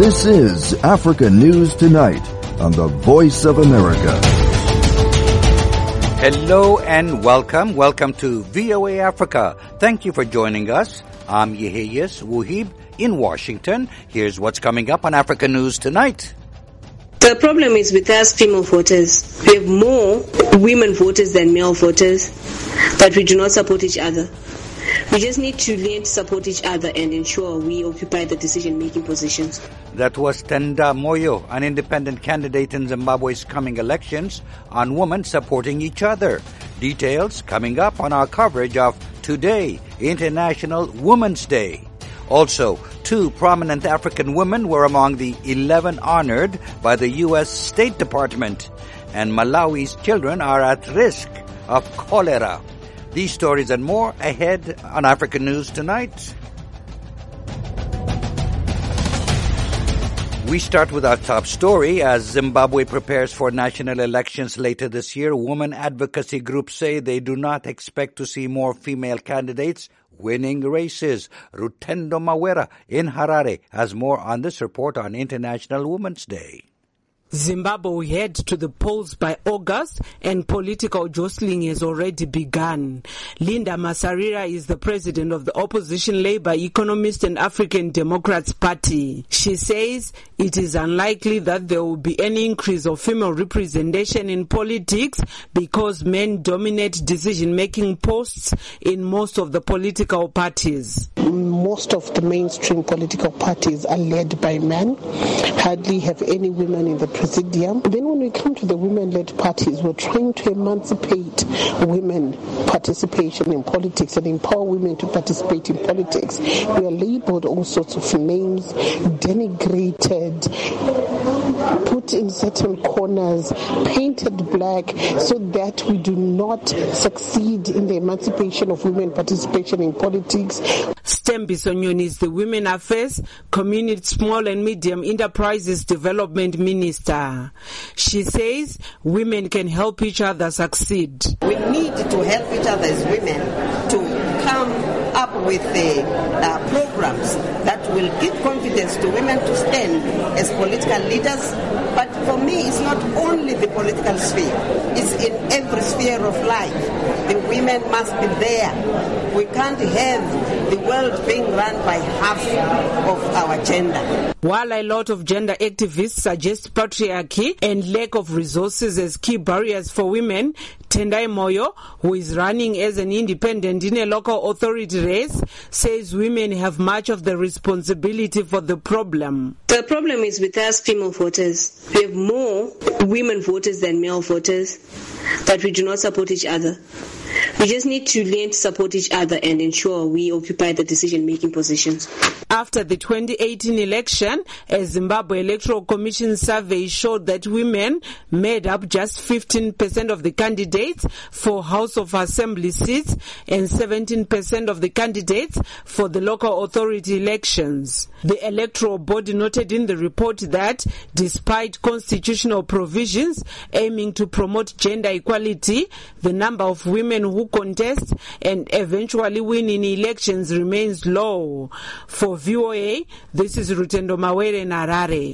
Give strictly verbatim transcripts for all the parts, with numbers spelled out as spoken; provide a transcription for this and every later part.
This is Africa News Tonight on the Voice of America. Hello and welcome. Welcome to V O A Africa. Thank you for joining us. I'm Yeheyes Wuhib in Washington. Here's what's coming up on Africa News Tonight. The problem is with us female voters. We have more women voters than male voters, but we do not support each other. We just need to learn to support each other and ensure we occupy the decision-making positions. That was Tenda Moyo, an independent candidate in Zimbabwe's coming elections, on women supporting each other. Details coming up on our coverage of Today, International Women's Day. Also, two prominent African women were among the eleven honored by the U S State Department, and Malawi's children are at risk of cholera. These stories and more ahead on African News Tonight. We start with our top story. As Zimbabwe prepares for national elections later this year, women advocacy groups say they do not expect to see more female candidates winning races. Rutendo Mawera in Harare has more on this report on International Women's Day. Zimbabwe will head to the polls by August and political jostling has already begun. Linda Masarira is the president of the opposition Labour Economist and African Democrats Party. She says it is unlikely that there will be any increase of female representation in politics because men dominate decision-making posts in most of the political parties. Most of the mainstream political parties are led by men, hardly have any women in the presidium. Then when we come to the women-led parties, we're trying to emancipate women participation in politics and empower women to participate in politics. We are labeled all sorts of names, denigrated, put in certain corners, painted black, so that we do not succeed in the emancipation of women participation in politics. Stembi Sonyoni is the Women Affairs, Community Small and Medium Enterprises Development Minister. She says women can help each other succeed. We need to help each other as women to come up with uh, uh, programs that will give confidence to women to stand as political leaders. But for me, it's not only the political sphere. It's in every sphere of life. The women must be there. We can't have the world being run by half of our gender. While a lot of gender activists suggest patriarchy and lack of resources as key barriers for women, Tendai Moyo, who is running as an independent in a local authority race, says women have much of the responsibility for the problem. The problem is with us female voters. We have more women voters than male voters, but we do not support each other. We just need to learn to support each other and ensure we occupy the decision-making positions. After the twenty eighteen election, a Zimbabwe Electoral Commission survey showed that women made up just fifteen percent of the candidates for House of Assembly seats and seventeen percent of the candidates for the local authority elections. The electoral body noted in the report that despite constitutional provisions aiming to promote gender equality, the number of women who contest and eventually win in elections remains low. For V O A, this is Rutendo Mawere in Harare.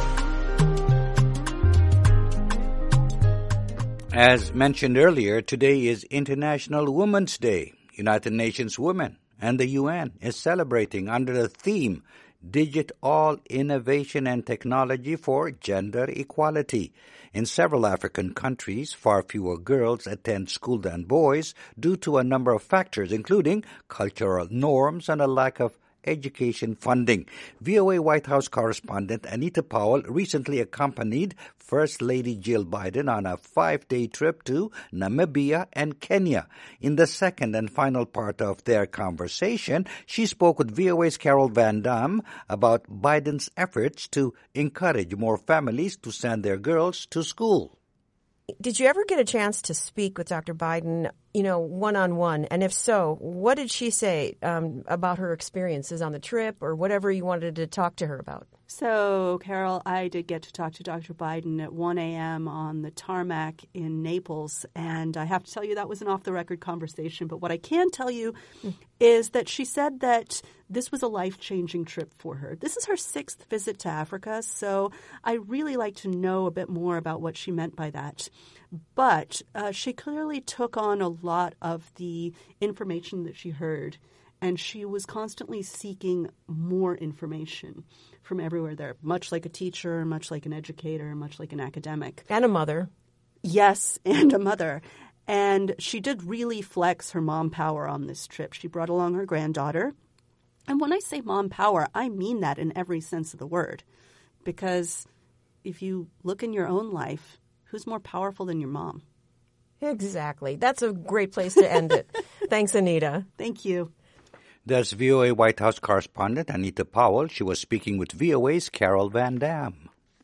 As mentioned earlier, today is International Women's Day. United Nations Women and the U N is celebrating under the theme Digital Innovation and Technology for Gender Equality. In several African countries, far fewer girls attend school than boys due to a number of factors, including cultural norms and a lack of education funding. V O A White House correspondent Anita Powell recently accompanied First Lady Jill Biden on a five-day trip to Namibia and Kenya. In the second and final part of their conversation, she spoke with V O A's Carol Van Dam about Biden's efforts to encourage more families to send their girls to school. Did you ever get a chance to speak with Doctor Biden you know, one-on-one? And if so, what did she say um, about her experiences on the trip or whatever you wanted to talk to her about? So, Carol, I did get to talk to Doctor Biden at one a.m. on the tarmac in Naples, and I have to tell you that was an off-the-record conversation. But what I can tell you mm. is that she said that this was a life-changing trip for her. This is her sixth visit to Africa, so I really like to know a bit more about what she meant by that. But uh, she clearly took on a lot of the information that she heard, and she was constantly seeking more information from everywhere there, much like a teacher, much like an educator, much like an academic. And a mother. Yes, and a mother. And she did really flex her mom power on this trip. She brought along her granddaughter. And when I say mom power, I mean that in every sense of the word. Because if you look in your own life, who's more powerful than your mom? Exactly. That's a great place to end it. Thanks, Anita. Thank you. That's V O A White House correspondent Anita Powell. She was speaking with V O A's Carol Van Dam.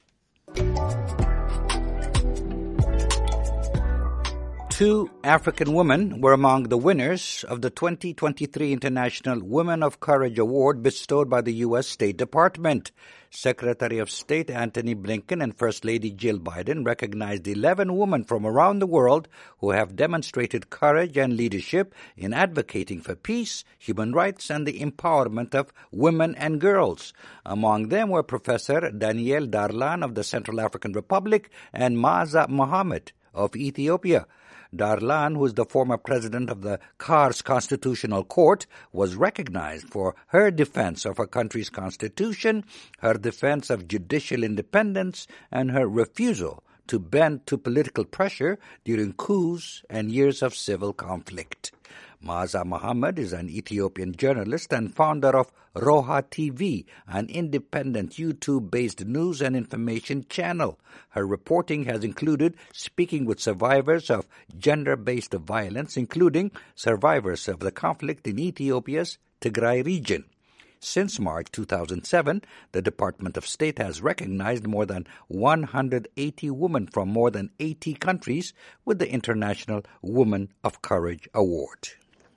Two African women were among the winners of the twenty twenty-three International Women of Courage Award bestowed by the U S State Department. Secretary of State Antony Blinken and First Lady Jill Biden recognized eleven women from around the world who have demonstrated courage and leadership in advocating for peace, human rights, and the empowerment of women and girls. Among them were Professor Danielle Darlan of the Central African Republic and Maza Mohammed of Ethiopia. Darlan, who is the former president of the Kars Constitutional Court, was recognized for her defense of her country's constitution, her defense of judicial independence, and her refusal to bend to political pressure during coups and years of civil conflict. Maza Mohammed is an Ethiopian journalist and founder of Roha T V, an independent YouTube-based news and information channel. Her reporting has included speaking with survivors of gender-based violence, including survivors of the conflict in Ethiopia's Tigray region. Since March two thousand seven, the Department of State has recognized more than one hundred eighty women from more than eighty countries with the International Women of Courage Award.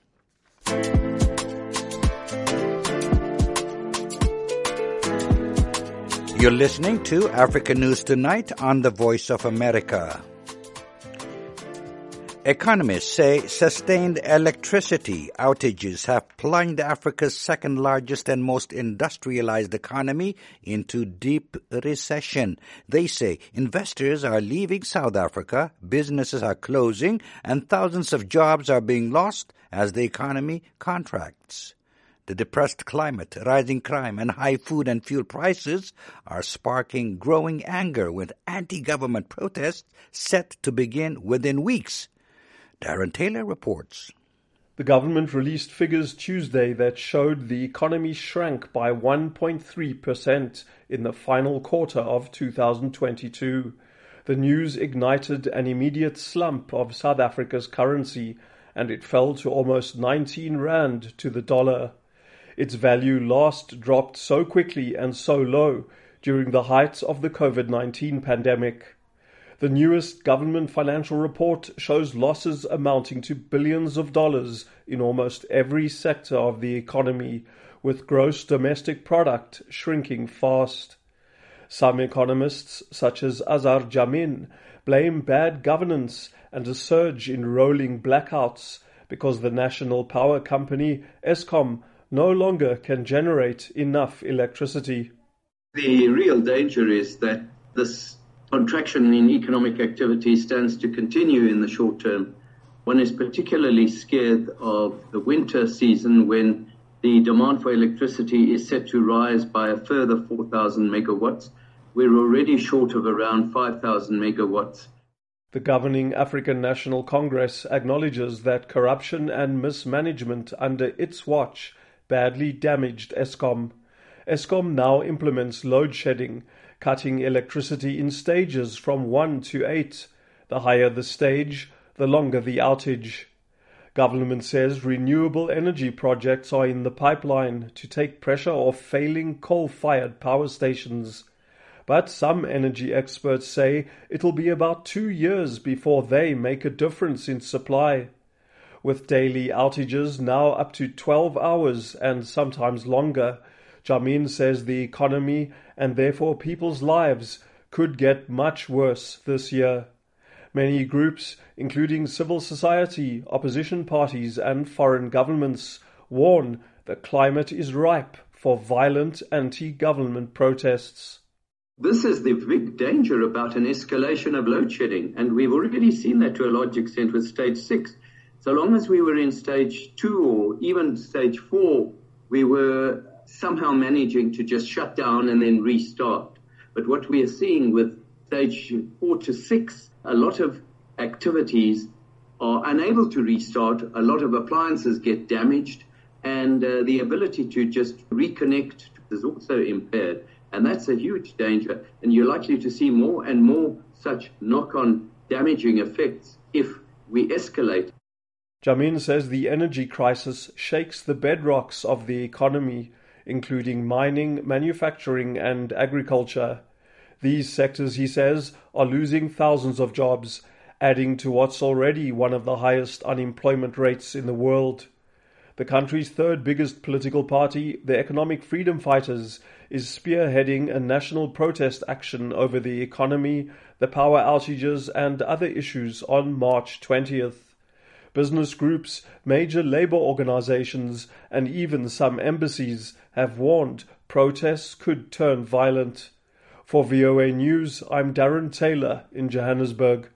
You're listening to Africa News Tonight on the Voice of America. Economists say sustained electricity outages have plunged Africa's second largest and most industrialized economy into deep recession. They say investors are leaving South Africa, businesses are closing, and thousands of jobs are being lost as the economy contracts. The depressed climate, rising crime, and high food and fuel prices are sparking growing anger with anti-government protests set to begin within weeks. Darren Taylor reports. The government released figures Tuesday that showed the economy shrank by one point three percent in the final quarter of two thousand twenty-two. The news ignited an immediate slump of South Africa's currency, and it fell to almost nineteen rand to the dollar. Its value last dropped so quickly and so low during the height of the COVID nineteen pandemic. The newest government financial report shows losses amounting to billions of dollars in almost every sector of the economy, with gross domestic product shrinking fast. Some economists, such as Azar Jamin, blame bad governance and a surge in rolling blackouts because the national power company, Eskom, no longer can generate enough electricity. The real danger is that this contraction in economic activity stands to continue in the short term. One is particularly scared of the winter season when the demand for electricity is set to rise by a further four thousand megawatts. We're already short of around five thousand megawatts. The governing African National Congress acknowledges that corruption and mismanagement under its watch badly damaged Eskom. Eskom now implements load shedding, cutting electricity in stages from one to eight. The higher the stage, the longer the outage. Government says renewable energy projects are in the pipeline to take pressure off failing coal-fired power stations. But some energy experts say it'll be about two years before they make a difference in supply. With daily outages now up to twelve hours and sometimes longer, Jammine says the economy and therefore people's lives could get much worse this year. Many groups, including civil society, opposition parties and foreign governments, warn the climate is ripe for violent anti-government protests. This is the big danger about an escalation of load shedding, and we've already seen that to a large extent with stage six. So long as we were in stage two or even stage four, we were somehow managing to just shut down and then restart. But what we are seeing with stage four to six, a lot of activities are unable to restart, a lot of appliances get damaged, and uh, the ability to just reconnect is also impaired. And that's a huge danger, and you're likely to see more and more such knock-on damaging effects if we escalate. Jammine says the energy crisis shakes the bedrocks of the economy, including mining, manufacturing and agriculture. These sectors, he says, are losing thousands of jobs, adding to what's already one of the highest unemployment rates in the world. The country's third biggest political party, the Economic Freedom Fighters, is spearheading a national protest action over the economy, the power outages and other issues on March twentieth. Business groups, major labor organizations and even some embassies have warned protests could turn violent. For V O A News, I'm Darren Taylor in Johannesburg.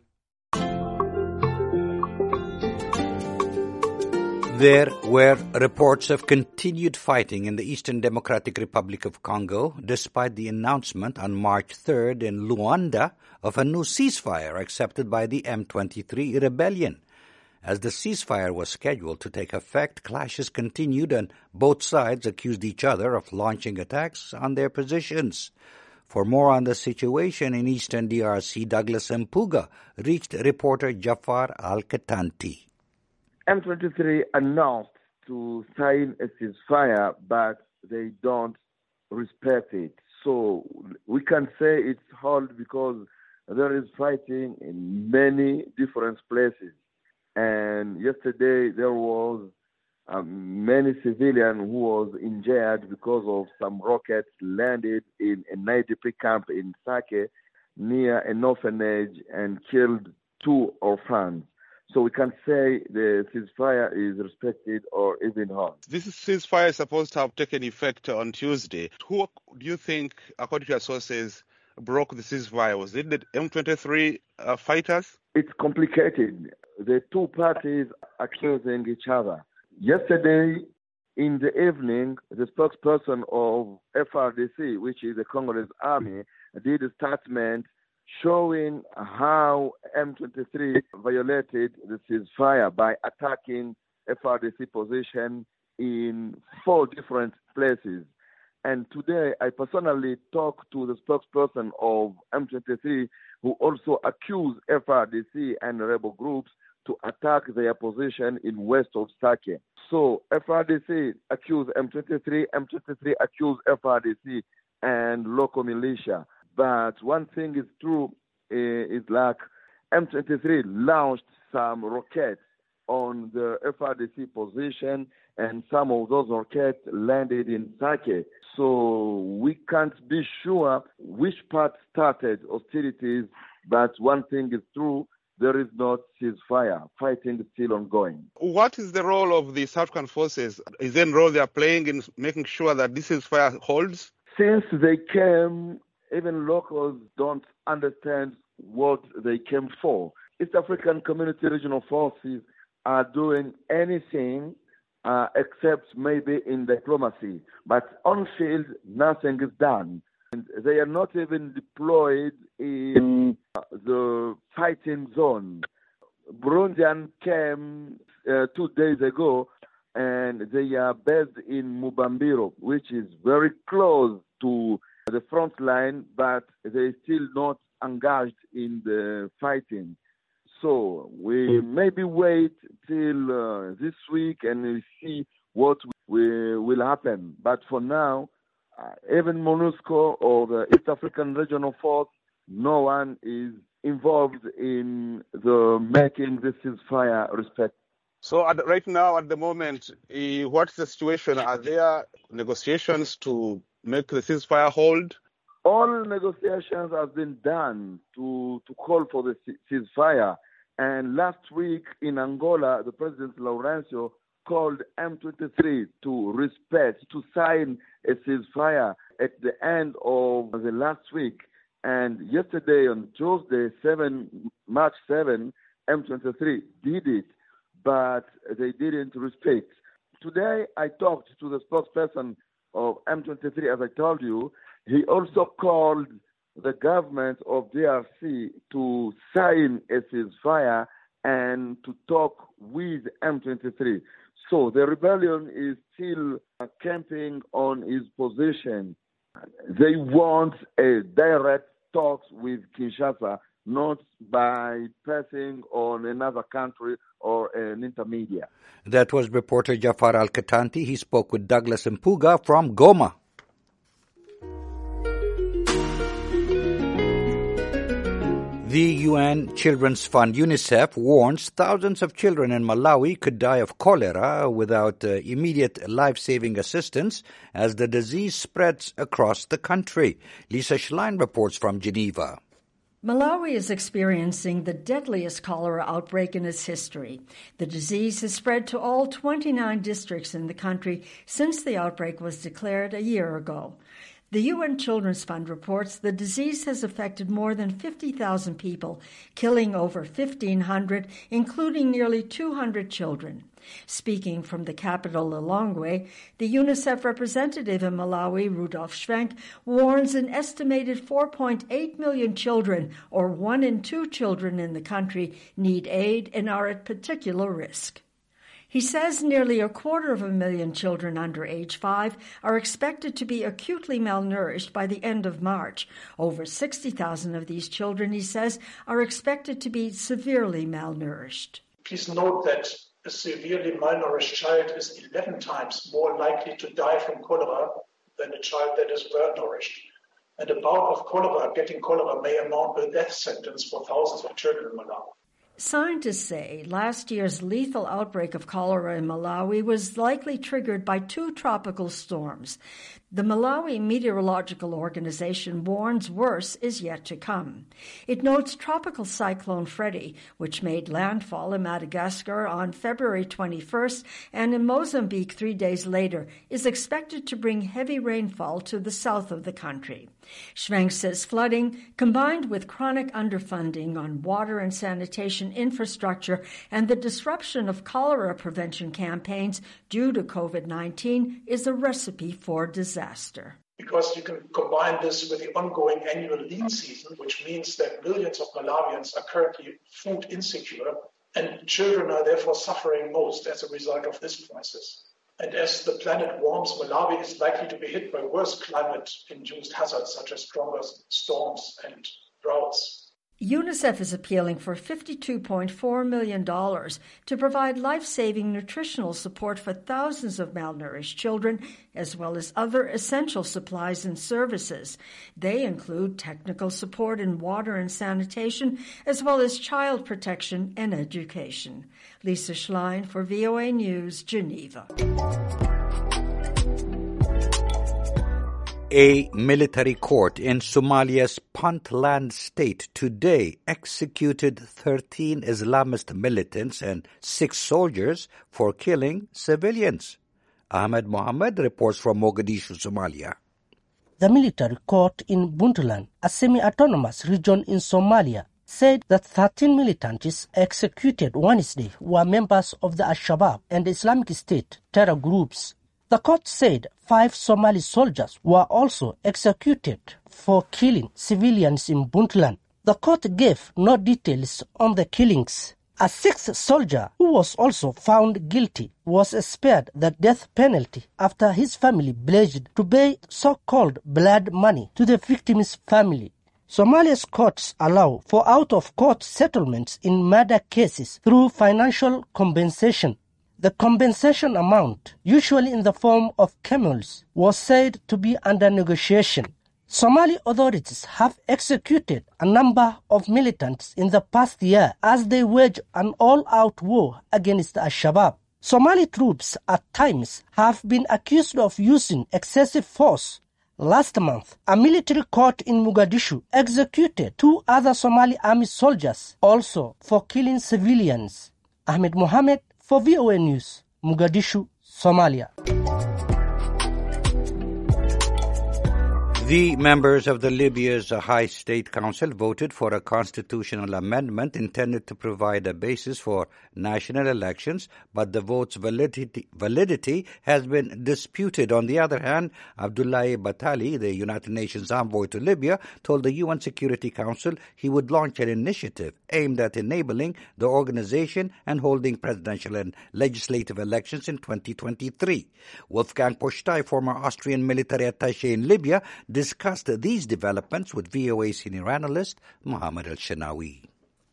There were reports of continued fighting in the Eastern Democratic Republic of Congo, despite the announcement on March third in Luanda of a new ceasefire accepted by the M twenty-three rebellion. As the ceasefire was scheduled to take effect, clashes continued and both sides accused each other of launching attacks on their positions. For more on the situation in Eastern D R C, Douglas Mpuga reached reporter Jafar Al-Katanti. M twenty-three announced to sign a ceasefire, but they don't respect it. So we can say it's held because there is fighting in many different places. And yesterday there was um, many civilians who was injured because of some rockets landed in a N I D P camp in Sake near an orphanage and killed two orphans. So we can say the ceasefire is respected or even held. This ceasefire is supposed to have taken effect on Tuesday. Who do you think, according to your sources, broke the ceasefire? Was it the M twenty-three uh, fighters? It's complicated. The two parties accusing each other. Yesterday, in the evening, the spokesperson of F R D C, which is the Congolese army, did a statement showing how M twenty-three violated the ceasefire by attacking F R D C position in four different places. And today, I personally talked to the spokesperson of M twenty-three, who also accused F R D C and rebel groups to attack their position in west of Sake. So F R D C accused M twenty-three, M twenty-three accused F R D C and local militia. But one thing is true, uh, is like M twenty-three launched some rockets on the F R D C position, and some of those rockets landed in Sake. So we can't be sure which part started hostilities, but one thing is true, there is not ceasefire. Fighting is still ongoing. What is the role of the South African forces? Is there a role they are playing in making sure that this ceasefire holds? Since they came, even locals don't understand what they came for. East African Community Regional Forces are doing anything uh, except maybe in diplomacy. But on field, nothing is done. And they are not even deployed in the fighting zone. Burundian came uh, two days ago, and they are based in Mubambiro, which is very close to the front line, but they still not engaged in the fighting. So we maybe wait till uh, this week and we see what we, will happen. But for now, uh, even MONUSCO or the East African Regional Force, no one is involved in the making this ceasefire respect. So at, right now, at the moment, uh, what's the situation? Are there negotiations to make the ceasefire hold? All negotiations have been done to, to call for the ceasefire. And last week in Angola, the President Lourenço called M twenty-three to respect, to sign a ceasefire at the end of the last week. And yesterday on Tuesday, March seventh, M twenty-three did it, but they didn't respect. Today, I talked to the spokesperson of M twenty-three, as I told you. He also called the government of D R C to sign a ceasefire and to talk with M twenty-three. So the rebellion is still camping on his position. They want a direct talks with Kinshasa, not by passing on another country or an intermediate. That was reporter Jafar Al-Katanti. He spoke with Douglas Mpuga from Goma. The U N Children's Fund, UNICEF, warns thousands of children in Malawi could die of cholera without uh, immediate life-saving assistance as the disease spreads across the country. Lisa Schlein reports from Geneva. Malawi is experiencing the deadliest cholera outbreak in its history. The disease has spread to all twenty-nine districts in the country since the outbreak was declared a year ago. The U N Children's Fund reports the disease has affected more than fifty thousand people, killing over fifteen hundred, including nearly two hundred children. Speaking from the capital, Lilongwe, the UNICEF representative in Malawi, Rudolf Schwenk, warns an estimated four point eight million children, or one in two children in the country, need aid and are at particular risk. He says nearly a quarter of a million children under age five are expected to be acutely malnourished by the end of March. Over sixty thousand of these children, he says, are expected to be severely malnourished. Please note that a severely malnourished child is eleven times more likely to die from cholera than a child that is well nourished. And a bout of cholera, getting cholera, may amount to a death sentence for thousands of children in Malawi. Scientists say last year's lethal outbreak of cholera in Malawi was likely triggered by two tropical storms. The Malawi Meteorological Organization warns worse is yet to come. It notes Tropical Cyclone Freddy, which made landfall in Madagascar on February twenty-first and in Mozambique three days later, is expected to bring heavy rainfall to the south of the country. Schwenk says flooding, combined with chronic underfunding on water and sanitation infrastructure and the disruption of cholera prevention campaigns due to COVID nineteen, is a recipe for disaster. Because you can combine this with the ongoing annual lean season, which means that millions of Malawians are currently food insecure, and children are therefore suffering most as a result of this crisis. And as the planet warms, Malawi is likely to be hit by worse climate-induced hazards such as stronger storms and droughts. UNICEF is appealing for fifty-two point four million dollars to provide life-saving nutritional support for thousands of malnourished children, as well as other essential supplies and services. They include technical support in water and sanitation, as well as child protection and education. Lisa Schlein for V O A News, Geneva. A military court in Somalia's Puntland state today executed thirteen Islamist militants and six soldiers for killing civilians. Ahmed Mohammed reports from Mogadishu, Somalia. The military court in Puntland, a semi-autonomous region in Somalia, said that thirteen militants executed Wednesday were members of the Al-Shabaab and Islamic State terror groups. The court said five Somali soldiers were also executed for killing civilians in Puntland. The court gave no details on the killings. A sixth soldier, who was also found guilty, was spared the death penalty after his family pledged to pay so-called blood money to the victim's family. Somalia's courts allow for out-of-court settlements in murder cases through financial compensation. The compensation amount, usually in the form of camels, was said to be under negotiation. Somali authorities have executed a number of militants in the past year as they wage an all-out war against Al-Shabaab. Somali troops at times have been accused of using excessive force. Last month, a military court in Mogadishu executed two other Somali army soldiers also for killing civilians. Ahmed Mohamed for V O A News, Mogadishu, Somalia. The members of the Libya's High State Council voted for a constitutional amendment intended to provide a basis for national elections, but the vote's validity, validity has been disputed. On the other hand, Abdoulaye Batali, the United Nations envoy to Libya, told the U N Security Council he would launch an initiative aimed at enabling the organization and holding presidential and legislative elections in twenty twenty-three. Wolfgang Postai, former Austrian military attaché in Libya, discussed these developments with V O A senior analyst Mohammed El-Shenawi.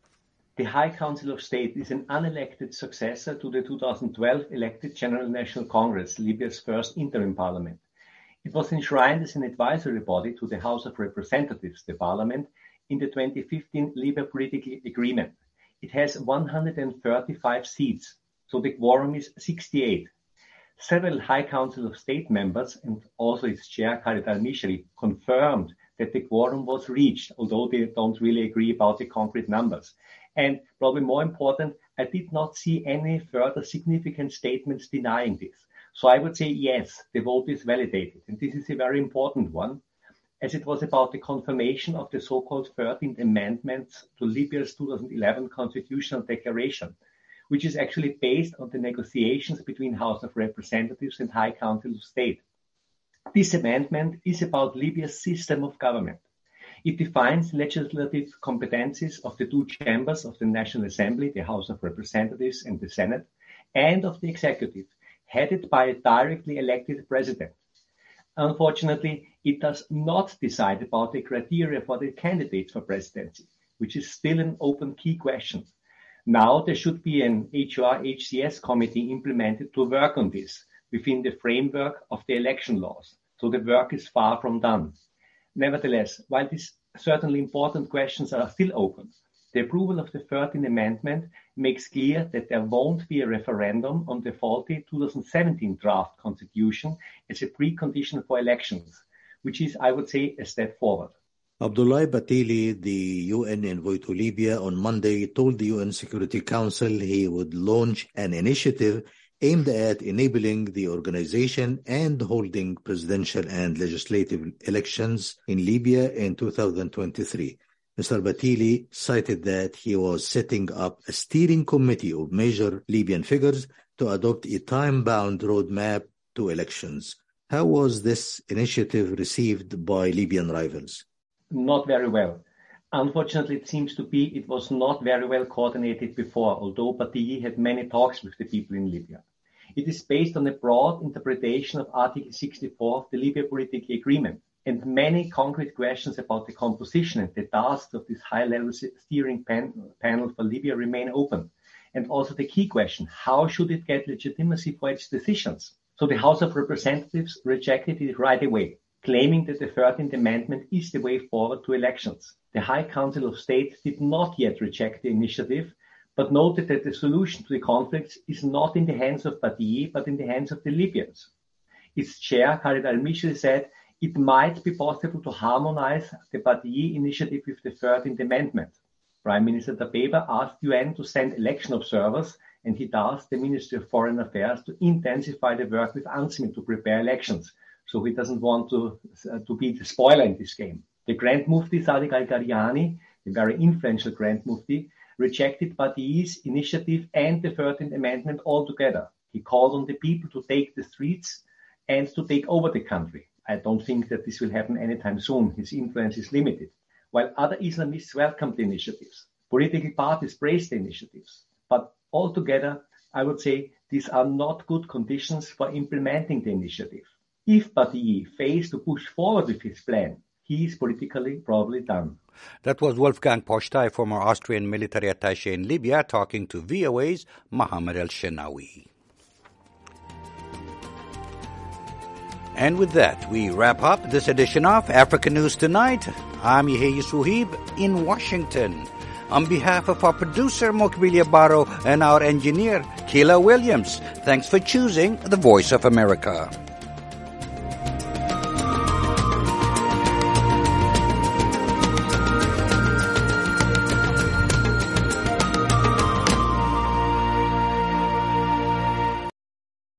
The High Council of State is an unelected successor to the two thousand twelve elected General National Congress, Libya's first interim parliament. It was enshrined as an advisory body to the House of Representatives, the parliament, in the twenty fifteen Libya Political Agreement. It has one hundred thirty-five seats, so the quorum is sixty-eight. Several High Council of State members and also its chair, Khaled al-Mishri, confirmed that the quorum was reached, although they don't really agree about the concrete numbers. And probably more important, I did not see any further significant statements denying this. So I would say yes, the vote is validated. And this is a very important one, as it was about the confirmation of the so-called thirteenth Amendments to Libya's two thousand eleven Constitutional Declaration, which is actually based on the negotiations between House of Representatives and High Council of State. This amendment is about Libya's system of government. It defines legislative competencies of the two chambers of the National Assembly, the House of Representatives and the Senate, and of the executive, headed by a directly elected president. Unfortunately, it does not decide about the criteria for the candidates for presidency, which is still an open key question. Now there should be an H R H C S committee implemented to work on this within the framework of the election laws. So the work is far from done. Nevertheless, while these certainly important questions are still open, the approval of the thirteenth Amendment makes clear that there won't be a referendum on the faulty two thousand seventeen draft constitution as a precondition for elections, which is, I would say, a step forward. Abdoulaye Batili, the U N envoy to Libya, on Monday told the U N Security Council he would launch an initiative aimed at enabling the organization and holding presidential and legislative elections in Libya in two thousand twenty-three. Mister Batili cited that he was setting up a steering committee of major Libyan figures to adopt a time-bound roadmap to elections. How was this initiative received by Libyan rivals? Not very well. Unfortunately, it seems to be it was not very well coordinated before, although Batili had many talks with the people in Libya. It is based on a broad interpretation of Article sixty-four of the Libya Political Agreement, and many concrete questions about the composition and the tasks of this high-level steering pan- panel for Libya remain open. And also the key question, how should it get legitimacy for its decisions? So the House of Representatives rejected it right away, claiming that the thirteenth Amendment is the way forward to elections. The High Council of State did not yet reject the initiative, but noted that the solution to the conflicts is not in the hands of Batili, but in the hands of the Libyans. Its chair, Khaled al-Mishri, said it might be possible to harmonize the Batili initiative with the thirteenth Amendment. Prime Minister Dabeba asked U N to send election observers, and he tasked the Ministry of Foreign Affairs to intensify the work with UNSMIN to prepare elections. So he doesn't want to, uh, to be the spoiler in this game. The Grand Mufti Sadiq al-Qaryani, the very influential Grand Mufti, rejected Batili's initiative and the thirteenth Amendment altogether. He called on the people to take the streets and to take over the country. I don't think that this will happen anytime soon. His influence is limited. While other Islamists welcomed the initiatives, political parties praised the initiatives. But altogether, I would say these are not good conditions for implementing the initiative. If Batili fails to push forward with his plan, he is politically probably done. That was Wolfgang Postai, former Austrian military attaché in Libya, talking to V O A's Mohammed El-Shenawi. And with that, we wrap up this edition of Africa News Tonight. I'm Yehia Suhib in Washington. On behalf of our producer, Mokbilia Barrow, and our engineer, Kayla Williams, thanks for choosing the Voice of America.